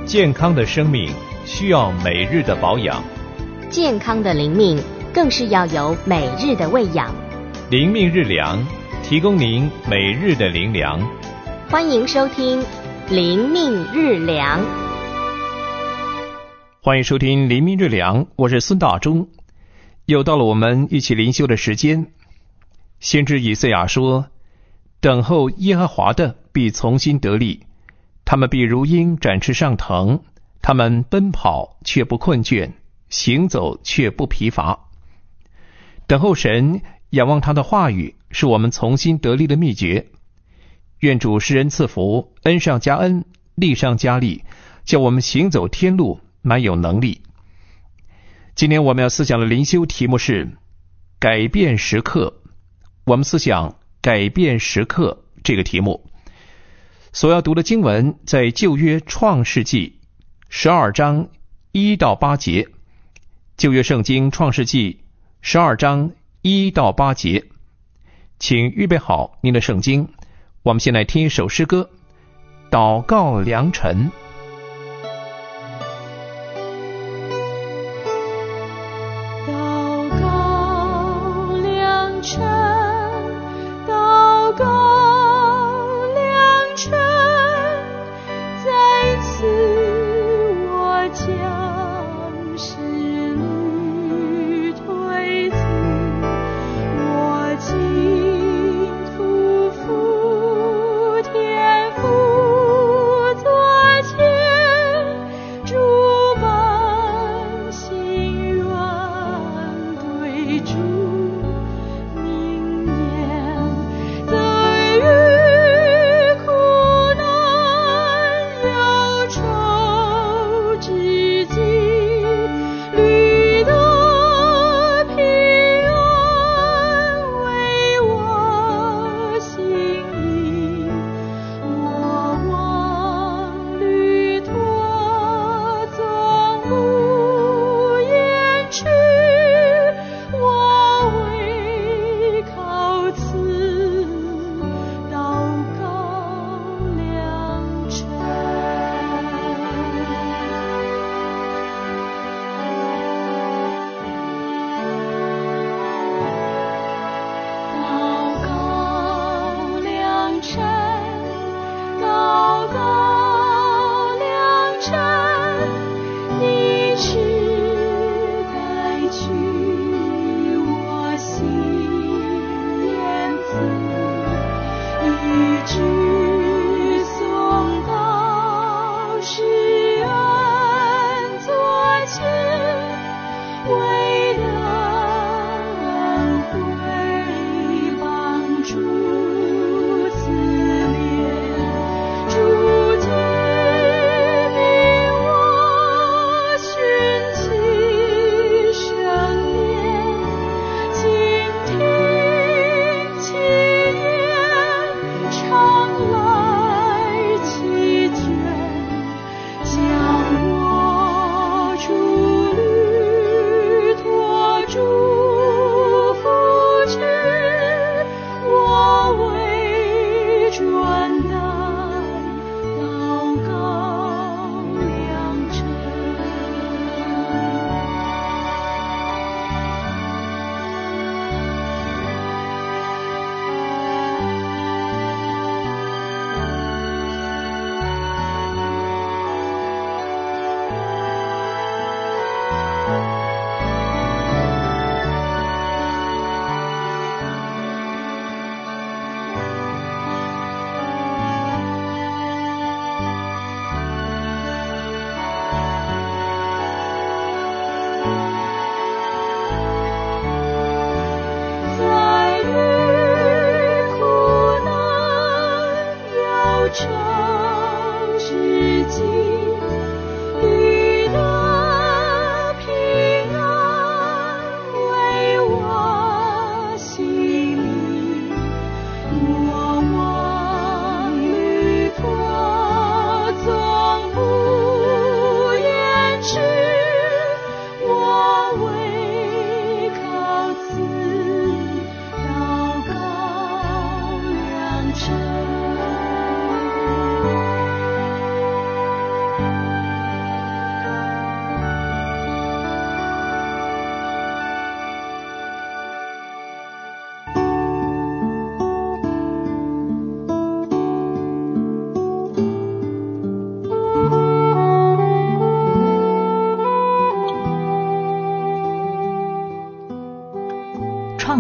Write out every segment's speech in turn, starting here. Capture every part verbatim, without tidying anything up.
健康的生命需要每日的保养， 健康的灵命更是要有每日的喂养。 灵命日粮，提供您每日的灵粮。 欢迎收听灵命日粮。 欢迎收听灵命日粮，我是孙大中。又到了我们一起灵修的时间。先知以赛亚说，等候耶和华的必从心得力，他们必如鹰展翅上腾，他们奔跑却不困倦，行走却不疲乏。等候神，仰望他的话语，是我们从心得力的秘诀。愿主施恩赐福，恩上加恩，力上加力，叫我们行走天路，满有能力。今天我们要思想的灵修题目是改变时刻。我们思想改变时刻这个题目，所要读的经文在旧约创世纪十二章一到八节。旧约圣经创世纪十二章一到八节，请预备好您的圣经。我们先来听一首诗歌，祷告良辰。 祷告良辰，祷告良辰，在此我将仕女推辞，我今匍匐天父座前。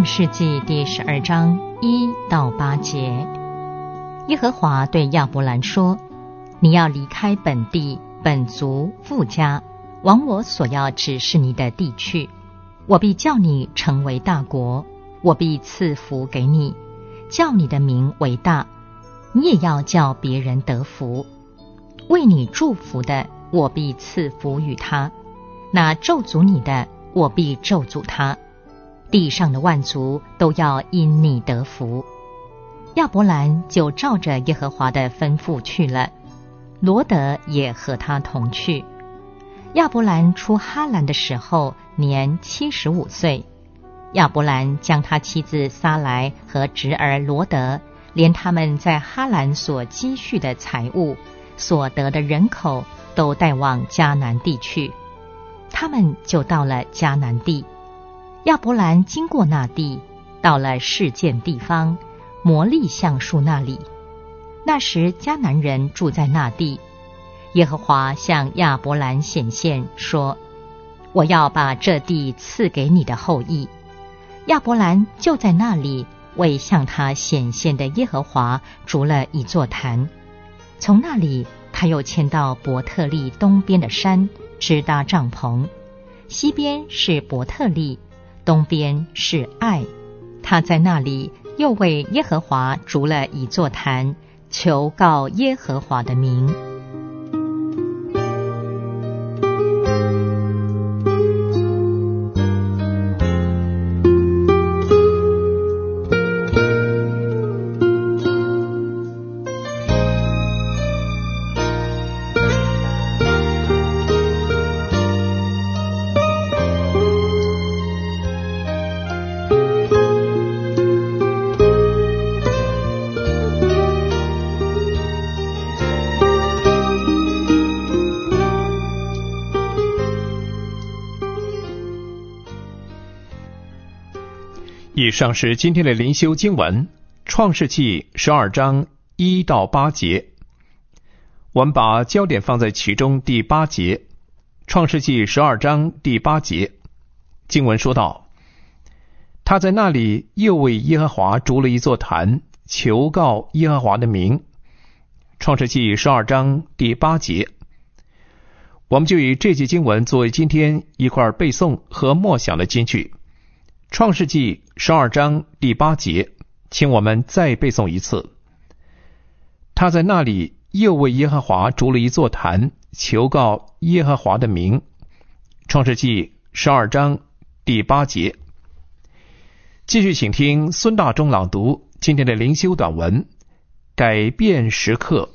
世纪第十二章一到八节，耶和华对亚伯兰说：你要离开本地、本族、父家，往我所要指示你的地去。我必叫你成为大国，我必赐福给你，叫你的名为大，你也要叫别人得福。为你祝福的，我必赐福与他；那咒诅你的，我必咒诅他。地上的万族都要因你得福。亚伯兰就照着耶和华的吩咐去了，罗得也和他同去。亚伯兰出哈兰的时候年七十五岁。亚伯兰将他妻子撒来和侄儿罗得，连他们在哈兰所积蓄的财物、所得的人口，都带往迦南地去。他们就到了迦南地。亚伯兰经过那地，到了示剑地方，摩利橡树那里。那时迦南人住在那地。耶和华向亚伯兰显现，说：我要把这地赐给你的后裔。亚伯兰就在那里为向他显现的耶和华筑了一座坛。从那里他又迁到伯特利东边的山，支搭帐篷。西边是伯特利，东边是爱。他在那里又为耶和华筑了一座坛，求告耶和华的名。 以上是今天的灵修经文，创世纪十二章一到八节。我们把焦点放在其中第八节，创世纪十二章第八节，经文说道：他在那里又为耶和华筑了一座坛，求告耶和华的名。创世纪十二章第八节。我们就以这节经文作为今天一块背诵和默想的金句。创世纪十二章第八节，请我们再背诵一次。他在那里又为耶和华筑了一座坛，求告耶和华的名。创世纪十二章第八节。继续请听孙大中朗读今天的灵修短文，改变时刻。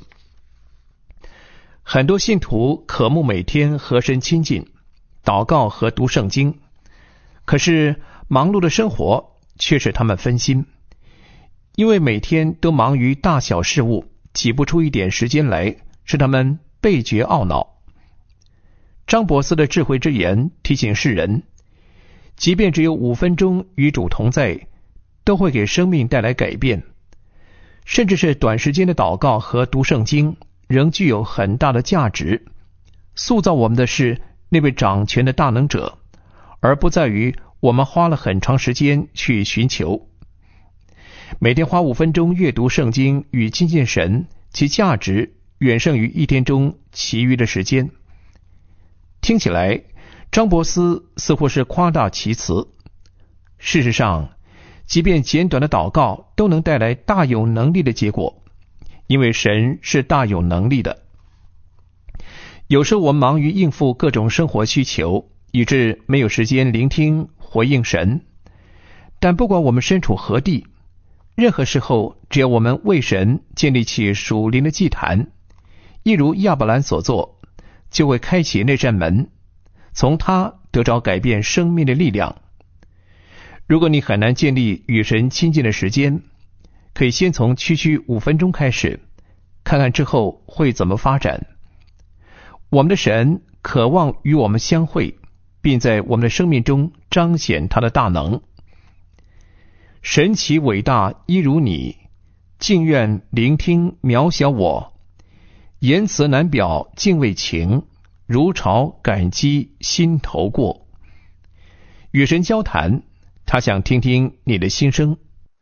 很多信徒渴慕每天和神亲近，祷告和读圣经，可是忙碌的生活却使他们分心，因为每天都忙于大小事务，挤不出一点时间来，使他们倍觉懊恼。张伯斯的智慧之言提醒世人，即便只有五分钟与主同在，都会给生命带来改变，甚至是短时间的祷告和读圣经仍具有很大的价值。塑造我们的是那位掌权的大能者，而不在于我们花了很长时间去寻求。每天花五分钟阅读圣经与亲近神，其价值远胜于一天中其余的时间。听起来张伯斯似乎是夸大其词，事实上即便简短的祷告都能带来大有能力的结果，因为神是大有能力的。有时我们忙于应付各种生活需求，以致没有时间聆听回应神。但不管我们身处何地，任何时候，只要我们为神建立起属灵的祭坛，一如亚伯兰所做，就会开启那扇门，从他得着改变生命的力量。如果你很难建立与神亲近的时间，可以先从区区五分钟开始，看看之后会怎么发展。我们的神渴望与我们相会，并在我们的生命中彰显他的大能。神奇伟大一如你，竟愿聆听渺小我。言辞难表敬畏情，如潮感激心头过。与神交谈， 他想听听你的心声。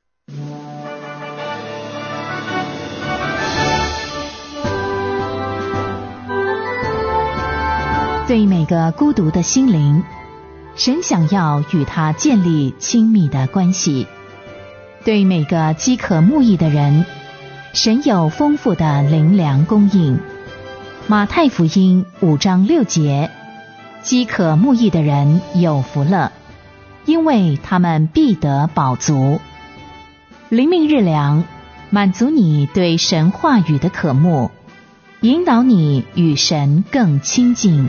对每个孤独的心灵，神想要与他建立亲密的关系。对每个饥渴慕义的人，神有丰富的灵粮供应。马太福音五章六节，饥渴慕义的人有福了，因为他们必得饱足。灵命日粮，满足你对神话语的渴慕，引导你与神更亲近。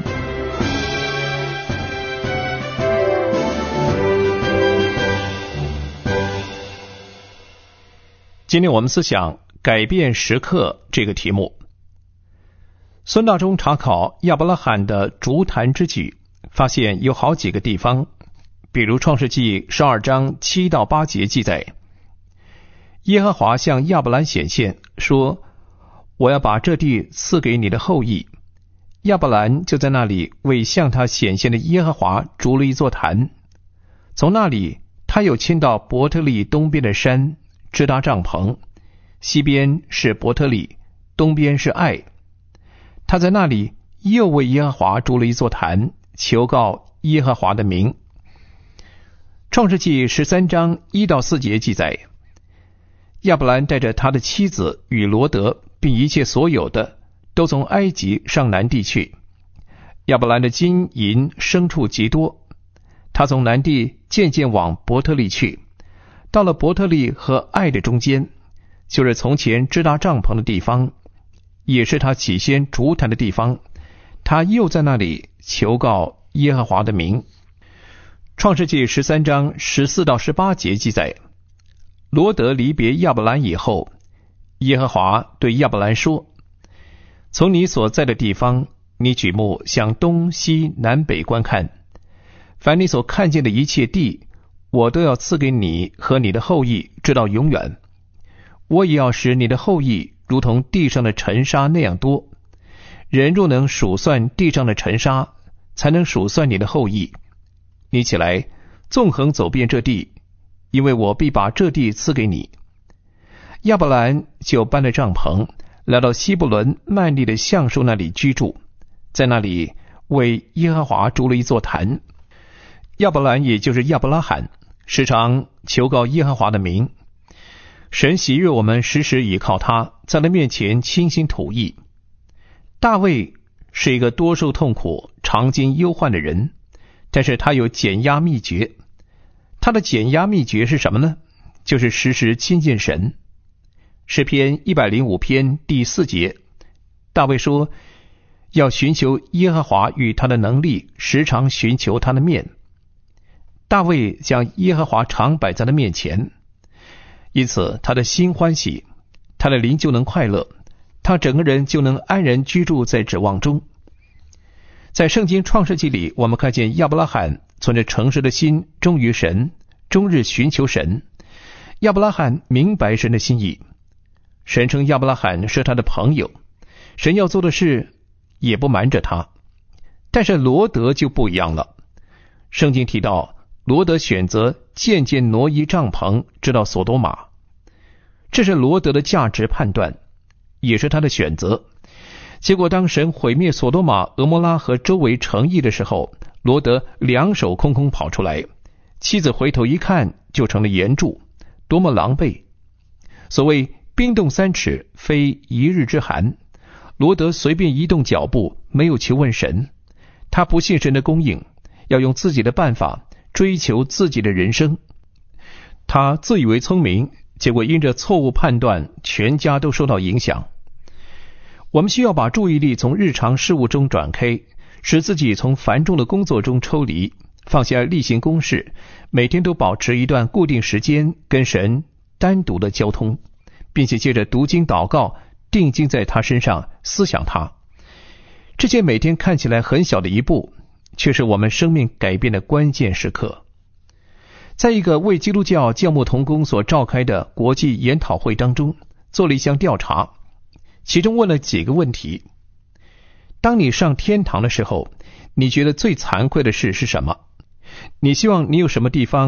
今天我们思想改变时刻这个题目。孙大中查考亚伯拉罕的竹坛之举，发现有好几个地方，比如创世纪十二章七到八节记载，耶和华向亚伯兰显现说，我要把这地赐给你的后裔。亚伯兰就在那里为向他显现的耶和华筑了一座坛，从那里他又迁到伯特利东边的山，支搭帐篷，西边是伯特利，东边是爱。他在那里又为耶和华筑了一座坛，求告耶和华的名。创世纪十三章一到四节记载，亚伯兰带着他的妻子与罗得，并一切所有的，都从埃及上南地去。亚伯兰的金银牲畜极多，他从南地渐渐往伯特利去，到了伯特利和爱的中间，就是从前支搭帐篷的地方，也是他起先筑坛的地方。他又在那里求告耶和华的名。创世纪十三章十四到十八节记载，罗得离别亚伯兰以后，耶和华对亚伯兰说，从你所在的地方，你举目向东西南北观看，凡你所看见的一切地，我都要赐给你和你的后裔，直到永远。我也要使你的后裔如同地上的尘沙那样多。人若能数算地上的尘沙，才能数算你的后裔。你起来，纵横走遍这地，因为我必把这地赐给你。亚伯兰就搬了帐篷，来到希伯伦曼利的橡树那里居住，在那里为耶和华筑了一座坛。亚伯兰也就是亚伯拉罕，时常求告耶和华的名。神喜悦我们时时倚靠他，在他面前倾心吐意。大卫是一个多受痛苦、常经忧患的人，但是他有减压秘诀。他的减压秘诀是什么呢？就是时时亲近神。诗篇一百零五篇第四节，大卫说，要寻求耶和华与他的能力，时常寻求他的面。大卫将耶和华常摆在他面前，因此他的心欢喜，他的灵就能快乐，他整个人就能安然居住在指望中。在圣经创世纪里，我们看见亚伯拉罕存着诚实的心忠于神，终日寻求神。亚伯拉罕明白神的心意，神称亚伯拉罕是他的朋友，神要做的事也不瞒着他。但是罗得就不一样了。圣经提到罗得选择渐渐挪移帐篷，直到索多玛。这是罗得的价值判断，也是他的选择。结果当神毁灭索多玛、俄摩拉和周围城邑的时候，罗得两手空空跑出来，妻子回头一看，就成了岩柱，多么狼狈！所谓冰冻三尺，非一日之寒。罗得随便移动脚步，没有求问神，他不信神的供应，要用自己的办法追求自己的人生。他自以为聪明，结果因着错误判断，全家都受到影响。我们需要把注意力从日常事务中转开，使自己从繁重的工作中抽离，放下例行公事，每天都保持一段固定时间跟神单独的交通，并且借着读经祷告，定睛在他身上，思想他。这些每天看起来很小的一步，却是我们生命改变的关键时刻。在一个为基督教教牧同工所召开的国际研讨会当中，做了一项调查，其中问了几个问题。当你上天堂的时候，你觉得最惭愧的事是什么？你希望你有什么地方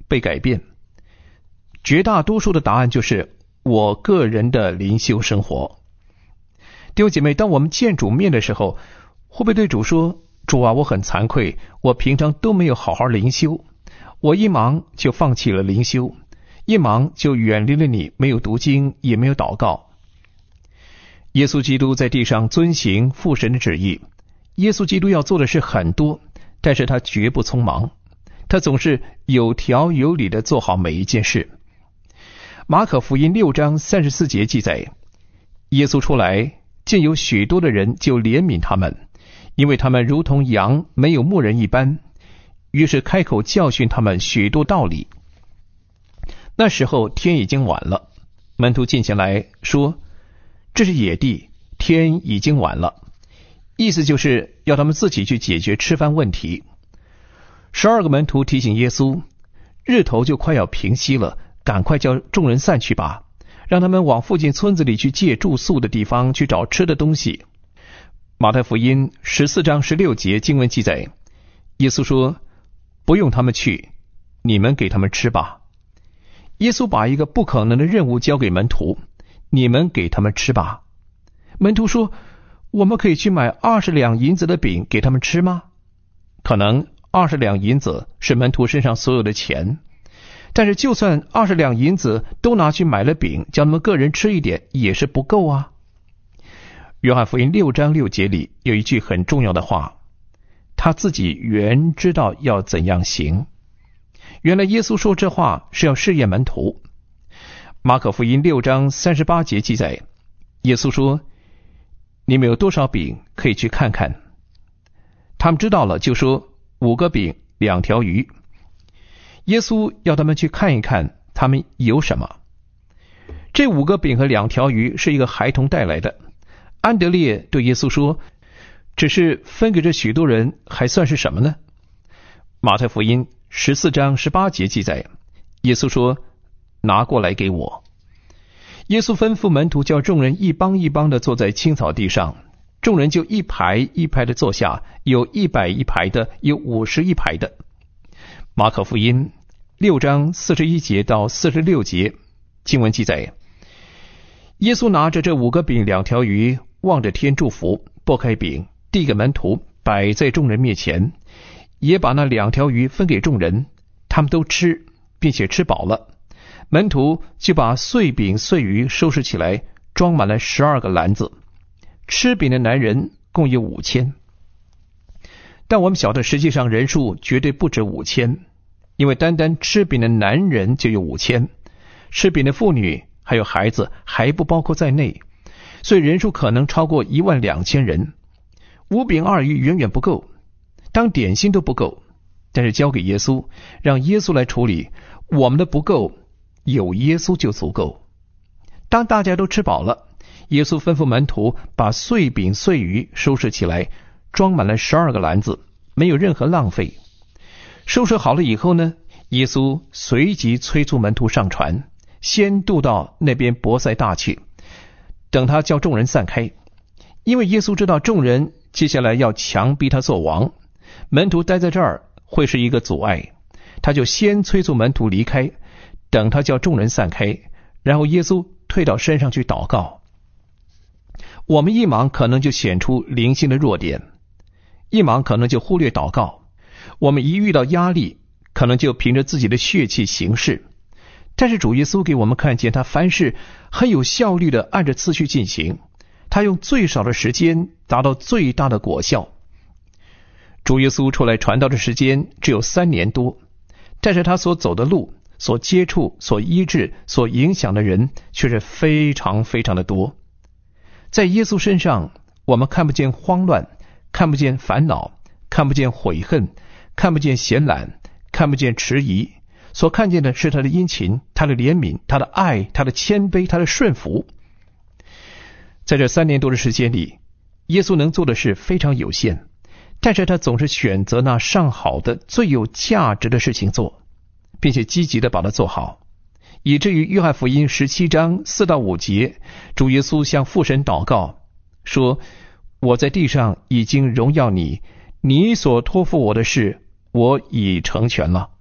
被改变？绝大多数的答案就是我个人的灵修生活。弟兄姐妹，当我们见主面的时候，会不会对主说，主啊，我很惭愧，我平常都没有好好灵修，我一忙就放弃了灵修，一忙就远离了你，没有读经，也没有祷告。耶稣基督在地上遵行父神的旨意，耶稣基督要做的事很多，但是他绝不匆忙，他总是有条有理的做好每一件事。马可福音六章三十四节记载，耶稣出来，见有许多的人，就怜悯他们，因为他们如同羊没有牧人一般，于是开口教训他们许多道理。那时候天已经晚了，门徒进前来说，这是野地，天已经晚了，意思就是要他们自己去解决吃饭问题。十二个门徒提醒耶稣，日头就快要平息了，赶快叫众人散去吧，让他们往附近村子里去借住宿的地方去找吃的东西。马太福音十四章十六节经文记载，耶稣说，不用他们去，你们给他们吃吧。耶稣把一个不可能的任务交给门徒，你们给他们吃吧。门徒说，我们可以去买二十两银子的饼给他们吃吗？可能二十两银子是门徒身上所有的钱，但是就算二十两银子都拿去买了饼，叫他们个人吃一点，也是不够啊。约翰福音六章六节里有一句很重要的话，他自己原知道要怎样行。原来耶稣说这话是要试验门徒。马可福音六章三十八节记载，耶稣说，你们有多少饼可以去看看。他们知道了，就说五个饼两条鱼。耶稣要他们去看一看他们有什么。这五个饼和两条鱼是一个孩童带来的。安德烈对耶稣说，只是分给这许多人还算是什么呢？马太福音十四章十八节记载，耶稣说，拿过来给我。耶稣吩咐门徒叫众人一帮一帮的坐在青草地上，众人就一排一排的坐下，有一百一排的，有五十一排的。马可福音六章四十一节到四十六节经文记载，耶稣拿着这五个饼两条鱼，望着天祝福，拨开饼递给门徒，摆在众人面前，也把那两条鱼分给众人，他们都吃，并且吃饱了。门徒就把碎饼碎鱼收拾起来，装满了十二个篮子。吃饼的男人共有五千。但我们晓得实际上人数绝对不止五千，因为单单吃饼的男人就有五千，吃饼的妇女还有孩子还不包括在内，所以人数可能超过一万两千人。五饼二鱼远远不够，当点心都不够，但是交给耶稣，让耶稣来处理，我们的不够，有耶稣就足够。当大家都吃饱了，耶稣吩咐门徒把碎饼碎鱼收拾起来，装满了十二个篮子，没有任何浪费。收拾好了以后呢，耶稣随即催促门徒上船，先渡到那边伯赛大去，等他叫众人散开。因为耶稣知道众人接下来要强逼他做王，门徒待在这儿会是一个阻碍，他就先催促门徒离开，等他叫众人散开，然后耶稣退到山上去祷告。我们一忙可能就显出灵性的弱点，一忙可能就忽略祷告，我们一遇到压力可能就凭着自己的血气行事。但是主耶稣给我们看见，他凡事很有效率的按着次序进行，他用最少的时间达到最大的果效。主耶稣出来传道的时间只有三年多，但是他所走的路，所接触，所医治，所影响的人却是非常非常的多。在耶稣身上，我们看不见慌乱，看不见烦恼，看不见悔恨，看不见闲懒，看不见迟疑，所看见的是他的殷勤，他的怜悯，他的爱，他的谦卑，他的顺服。在这三年多的时间里，耶稣能做的事非常有限，但是他总是选择那上好的最有价值的事情做，并且积极的把它做好，以至于约翰福音十七章四到五节，主耶稣向父神祷告说，我在地上已经荣耀你，你所托付我的事我已成全了。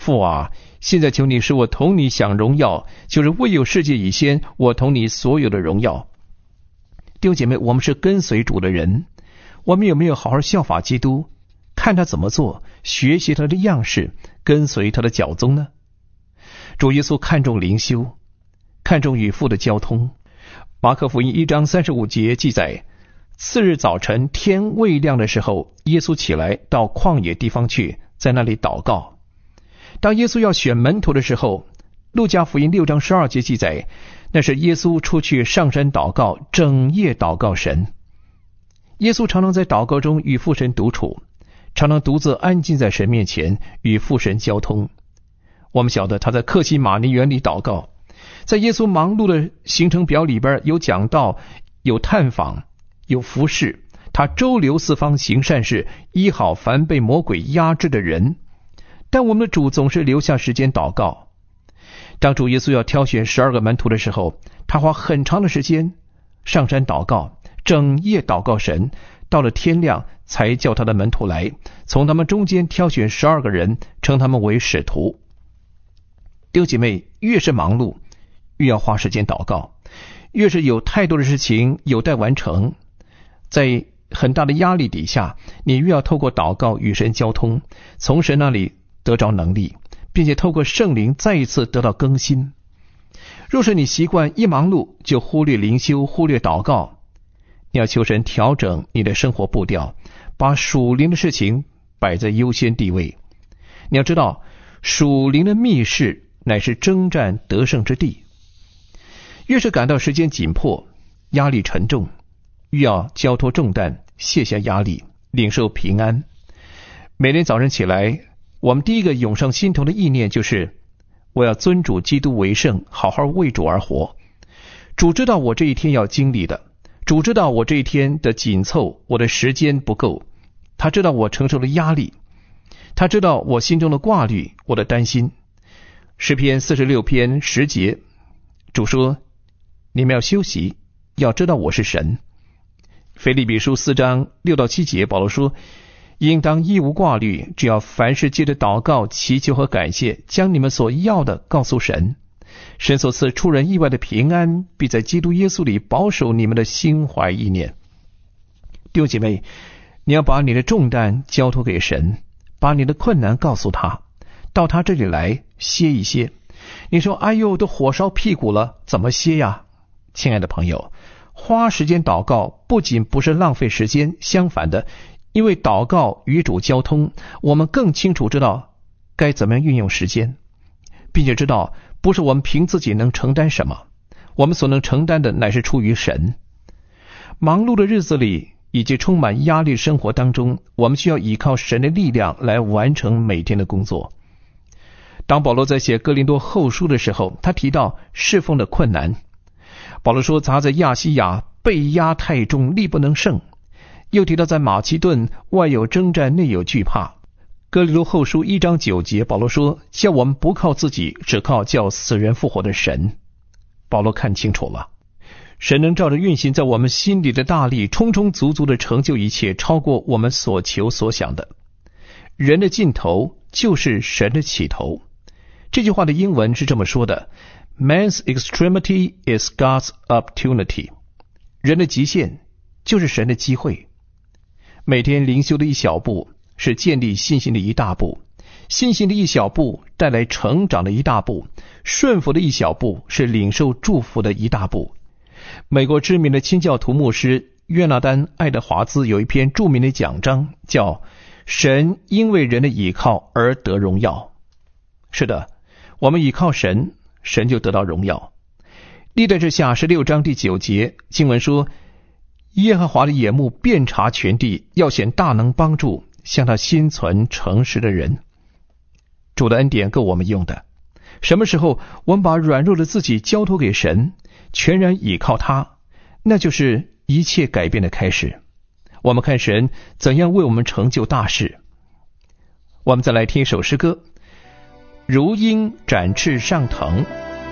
父啊，现在求你使我同你享荣耀，就是未有世界以先，我同你所有的荣耀。弟兄姐妹，我们是跟随主的人，我们有没有好好效法基督，看他怎么做，学习他的样式，跟随他的脚踪呢？主耶稣看重灵修，看重与父的交通。马可福音一章三十五节记载，次日早晨天未亮的时候，耶稣起来到旷野地方去，在那里祷告。当耶稣要选门徒的时候，路加福音六章十二节记载，那是耶稣出去上山祷告，整夜祷告神。耶稣常常在祷告中与父神独处，常常独自安静在神面前与父神交通。我们晓得他在客西马尼园里祷告，在耶稣忙碌的行程表里边有讲道，有探访，有服侍，他周流四方行善事，医好凡被魔鬼压制的人。但我们的主总是留下时间祷告。当主耶稣要挑选十二个门徒的时候，他花很长的时间上山祷告，整夜祷告神，到了天亮才叫他的门徒来，从他们中间挑选十二个人，称他们为使徒。弟兄姐妹，越是忙碌，越要花时间祷告，越是有太多的事情有待完成，在很大的压力底下，你越要透过祷告与神交通，从神那里得着能力，并且透过圣灵再一次得到更新。若是你习惯一忙碌就忽略灵修，忽略祷告，你要求神调整你的生活步调，把属灵的事情摆在优先地位。你要知道，属灵的密室乃是征战得胜之地。越是感到时间紧迫，压力沉重，越要交托重担，卸下压力，领受平安。每天早晨起来，我们第一个涌上心头的意念就是，我要尊主基督为圣，好好为主而活。主知道我这一天要经历的，主知道我这一天的紧凑，我的时间不够，他知道我承受的压力，他知道我心中的挂虑，我的担心。诗篇四十六篇十节，主说，你们要休息，要知道我是神。腓立比书四章六到七节，保罗说，应当一无挂虑，只要凡事借着祷告、祈求和感谢，将你们所要的告诉神。神所赐出人意外的平安，必在基督耶稣里保守你们的心怀意念。弟兄姐妹，你要把你的重担交托给神，把你的困难告诉他，到他这里来歇一歇。你说，哎呦，都火烧屁股了，怎么歇呀？亲爱的朋友，花时间祷告不仅不是浪费时间，相反的，因为祷告与主交通，我们更清楚知道该怎么样运用时间，并且知道不是我们凭自己能承担什么，我们所能承担的乃是出于神。忙碌的日子里以及充满压力生活当中，我们需要依靠神的力量来完成每天的工作。当保罗在写哥林多后书的时候，他提到侍奉的困难。保罗说，他在亚细亚被压太重，力不能胜。又提到在马其顿外有征战，内有惧怕。哥林多后书一章九节，保罗说，叫我们不靠自己，只靠叫死人复活的神。保罗看清楚了，神能照着运行在我们心里的大力，充充足足的成就一切，超过我们所求所想的。人的尽头就是神的起头。这句话的英文是这么说的， Man's extremity is God's opportunity。 人的极限就是神的机会。每天灵修的一小步是建立信心的一大步，信心的一小步带来成长的一大步，顺服的一小步是领受祝福的一大步。美国知名的清教徒牧师约纳丹·爱德华兹有一篇著名的讲章，叫神因为人的倚靠而得荣耀。是的，我们倚靠神，神就得到荣耀。历代志下十六章第九节经文说，耶和华的眼目遍察全地，要显大能帮助向他心存诚实的人。主的恩典够我们用的。什么时候我们把软弱的自己交托给神，全然倚靠他，那就是一切改变的开始。我们看神怎样为我们成就大事。我们再来听一首诗歌，如鹰展翅上腾。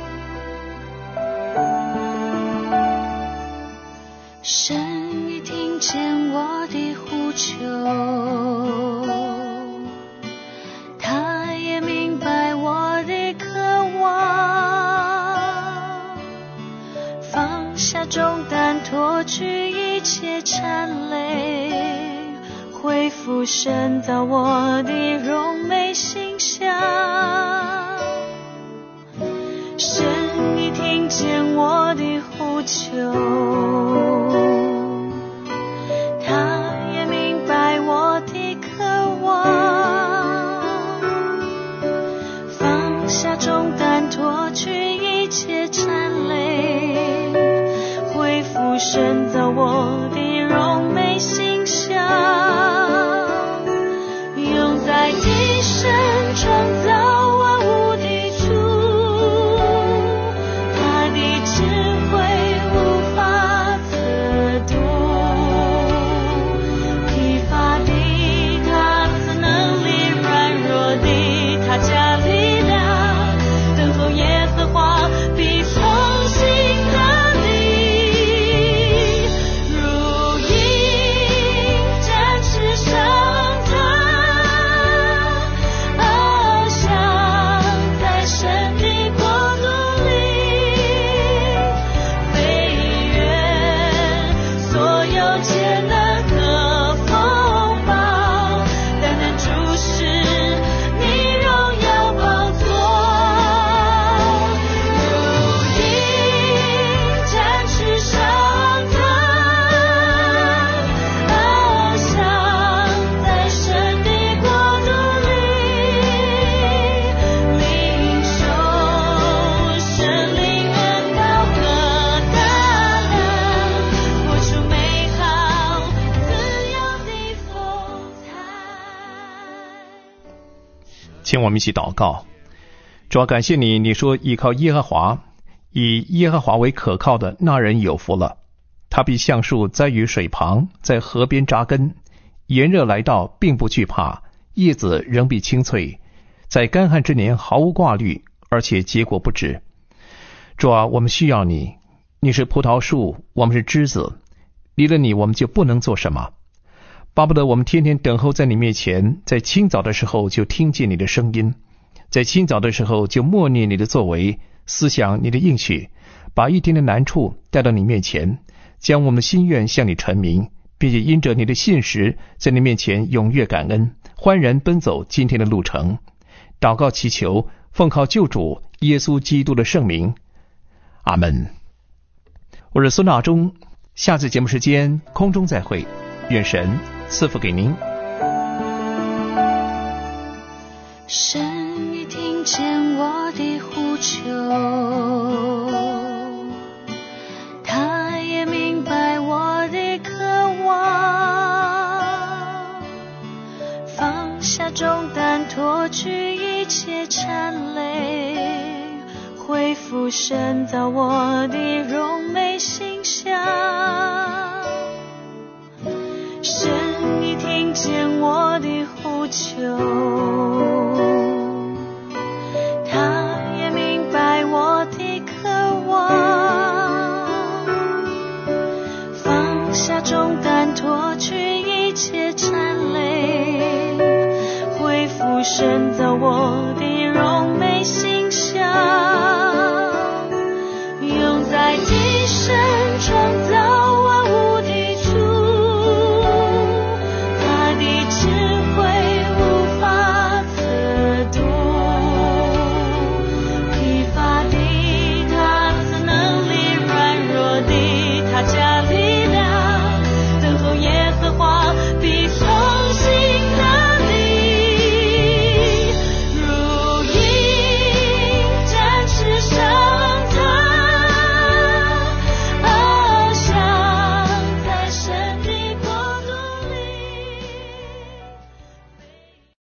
神已听见我的呼求，他也明白颤泪，恢复神造我的荣美形象。神已听见我的呼求，他也明白我的渴望，放下重担，脱去一切缠累，恢复神造我的荣美形象。用在地神创造万物的主，他的智慧无法测度，疲乏的他赐能力，软弱的他加力量，等候耶和华必从心得力，如鹰展翅上腾，翱翔在神的国度里，飞越所有艰难和风暴，单单注视你荣耀宝座，如鹰展翅上腾，翱翔在神的国度里，领受神灵恩膏和大能，活出美好自由的风采。 请我们一起祷告。主啊，感谢你，你说依靠耶和华，以耶和华为可靠的那人有福了。他必像树栽于水旁，在河边扎根，炎热来到并不惧怕，叶子仍必青翠，在干旱之年毫无挂虑，而且结果不止。主啊，我们需要你，你是葡萄树，我们是枝子，离了你我们就不能做什么。巴不得我们天天等候在你面前，在清早的时候就听见你的声音，在清早的时候就默念你的作为，思想你的应许，把一天的难处带到你面前，将我们的心愿向你陈明，并且因着你的信实，在你面前踊跃感恩，欢然奔走今天的路程。祷告祈求，奉靠救主耶稣基督的圣名，阿门。我是孙大中，下次节目时间空中再会，愿神赐福给您。 神已听见我的呼求，他也明白我的渴望，放下重担，脱去一切缠累，恢复神造我的荣美形象。神已听见我的呼求，